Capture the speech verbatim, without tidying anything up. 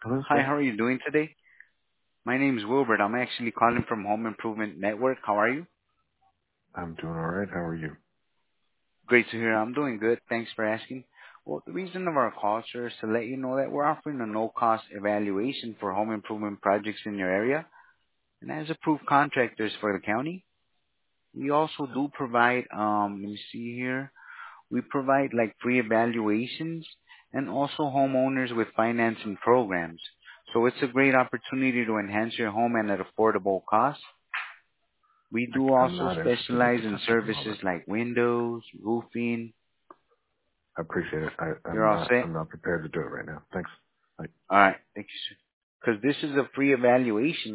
Hello, Hi, sir. how are you doing today? My name is Wilbert. I'm actually calling from Home Improvement Network. How are you? I'm doing all right. How are you? Great to hear. I'm doing good. Thanks for asking. Well, the reason of our call, sir, is to let you know that we're offering a no-cost evaluation for home improvement projects in your area. And as approved contractors for the county, we also do provide, um, let me see here, we provide like free evaluations and also homeowners with financing programs. So it's a great opportunity to enhance your home at an affordable cost. We do I, I'm also not interested at specialize this in at the services moment. like windows, roofing. I appreciate it. I, You're I'm all not. set? I'm not prepared to do it right now. Thanks. Bye. All right. Thank you, sir. Because this is a free evaluation.